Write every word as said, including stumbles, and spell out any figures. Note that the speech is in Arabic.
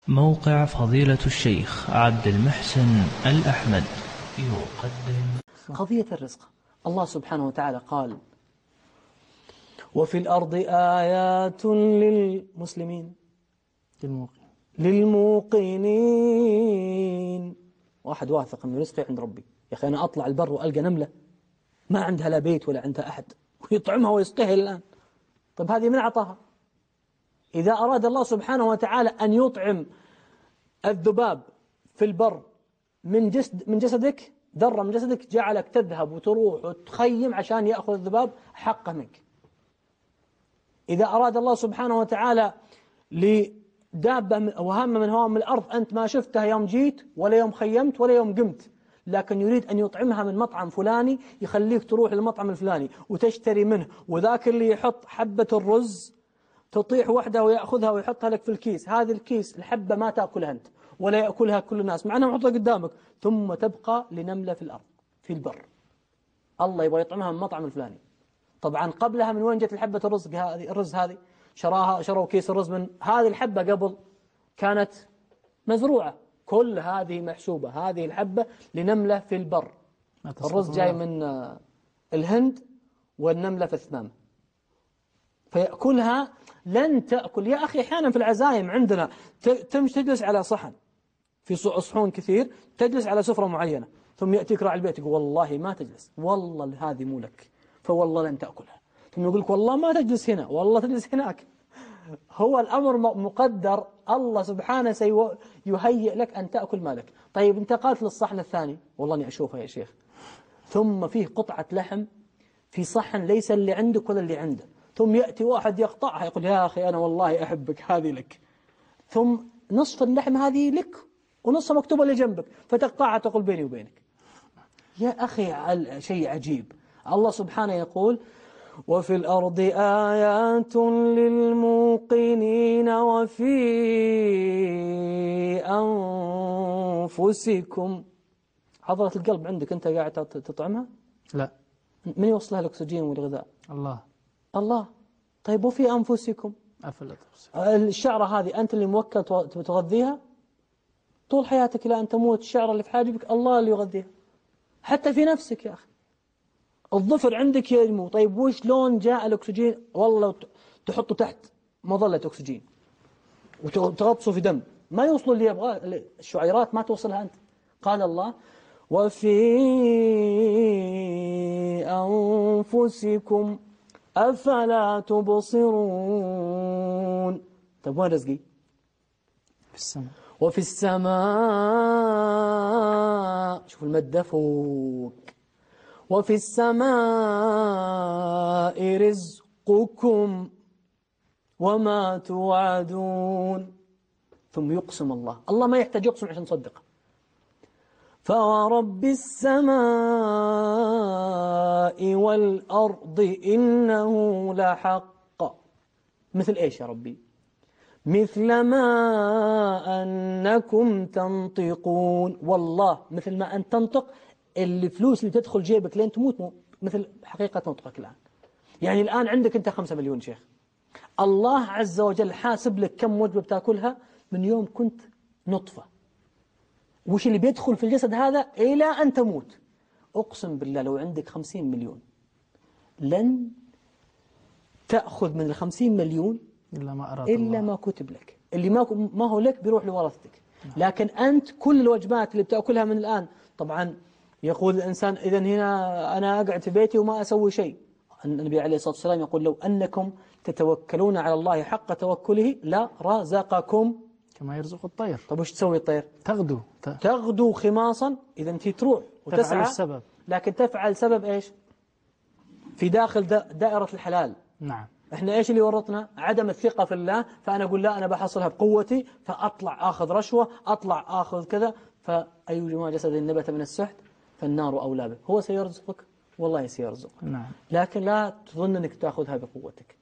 موقع فضيلة الشيخ عبد المحسن الأحمد يقدم قضية الرزق. الله سبحانه وتعالى قال: وفي الأرض آيات للمسلمين للموقنين. واحد واثق أن رزقي عند ربي. يا أخي أنا أطلع البر وألقى نملة ما عندها لا بيت ولا عندها أحد ويطعمها ويسقيها الآن. طب هذه من أعطاها؟ إذا أراد الله سبحانه وتعالى أن يطعم الذباب في البر من جسد من جسدك، ذرة من جسدك، جعلك تذهب وتروح وتخيم عشان يأخذ الذباب حقه منك. إذا أراد الله سبحانه وتعالى لدابة وهامة من هوام الأرض أنت ما شفتها يوم جيت ولا يوم خيمت ولا يوم قمت، لكن يريد أن يطعمها من مطعم فلاني، يخليك تروح للمطعم الفلاني وتشتري منه، وذاك اللي يحط حبة الرز تطيح وحده ويأخذها ويحطها لك في الكيس. هذه الكيس الحبة ما تأكلها أنت ولا يأكلها كل الناس، مع أنها محطوطة قدامك، ثم تبقى لنملة في الأرض في البر. الله يبغى يطعمها من مطعم الفلاني. طبعا قبلها من وين جت الحبة الرز هذه؟ الرز هذه شراها شروا كيس الرز من هذه الحبة، قبل كانت مزروعة. كل هذه محسوبة، هذه الحبة لنملة في البر. الرز جاي من الهند والنملة في الثمامة فيأكلها. لن تأكل يا أخي. أحيانا في العزايم عندنا تمشي تجلس على صحن في صحون كثير، تجلس على سفرة معينة، ثم يأتيك راعي البيت يقول والله ما تجلس، والله هذه مو لك، فوالله لن تأكلها. ثم يقول لك والله ما تجلس هنا، والله تجلس هناك. هو الأمر مقدر. الله سبحانه سيهيئ لك أن تأكل مالك. طيب انتقلت للصحن الثاني، والله أني أشوفها يا شيخ، ثم فيه قطعة لحم في صحن ليس اللي عندك ولا اللي عنده، ثم يأتي واحد يقطعها يقول يا أخي أنا والله أحبك هذه لك، ثم نصف اللحم هذه لك ونصف مكتوبة اللي جنبك، فتقطعها تقول بيني وبينك. يا أخي شيء عجيب. الله سبحانه يقول: وفي الأرض آيات للموقنين وفي أنفسكم. عضلة القلب عندك أنت قاعد تطعمها؟ لا. من يوصلها الأكسجين والغذاء؟ الله. الله. طيب وفي أنفسكم؟ أفلا تبصرون. الشعرة هذه أنت اللي موكل تغذيها طول حياتك إلى أن تموت. الشعرة اللي في حاجبك الله اللي يغذيها. حتى في نفسك يا أخي، الظفر عندك ينمو. طيب وش لون جاء الأكسجين؟ والله تحطه تحت مظلة أكسجين وتغطسه في دم، ما يوصل اللي يبغاه. الشعيرات ما توصلها أنت. قال الله: وفي أنفسكم أفلا تبصرون. طيب وين رزقي؟ في السماء. وفي السماء. شوف المادة فوق. وفي السماء رزقكم وما توعدون. ثم يقسم الله. الله ما يحتاج يقسم عشان تصدق. فورب السماء والأرض إنه لحق. مثل إيش يا ربي؟ مثل ما أنكم تنطقون. والله مثل ما أن تنطق. اللي فلوس اللي تدخل جيبك لين تموت مثل حقيقة نطقك الآن. يعني الآن عندك أنت خمسة مليون شيخ، الله عز وجل حاسب لك كم وجبة بتاكلها من يوم كنت نطفة، وش اللي بيدخل في الجسد هذا إلى أن تموت. أقسم بالله لو عندك خمسين مليون لن تأخذ من الخمسين مليون إلا ما أراد إلا الله. ما كتب لك. اللي ما ما هو لك بيروح لورثتك. لكن أنت كل الوجبات اللي بتأكلها من الآن، طبعا يقول الإنسان إذا هنا أنا أقعد في بيتي وما أسوي شيء. النبي عليه الصلاة والسلام يقول: لو أنكم تتوكلون على الله حق توكله لا رزقكم كما يرزق الطير. طب وش تسوي الطير؟ تغدو ت... تغدو خماصا. إذا أنت تروح وتسعى السبب. لكن تفعل سبب إيش؟ في داخل دائرة الحلال. نعم. إحنا إيش اللي ورطنا؟ عدم الثقة في الله. فأنا أقول لا أنا بحصلها بقوتي، فأطلع آخذ رشوة، أطلع آخذ كذا. فأيما جسد نبت من السحت فالنار أولى به. هو سيرزقك والله سيرزقك. نعم. لكن لا تظن أنك تأخذها بقوتك.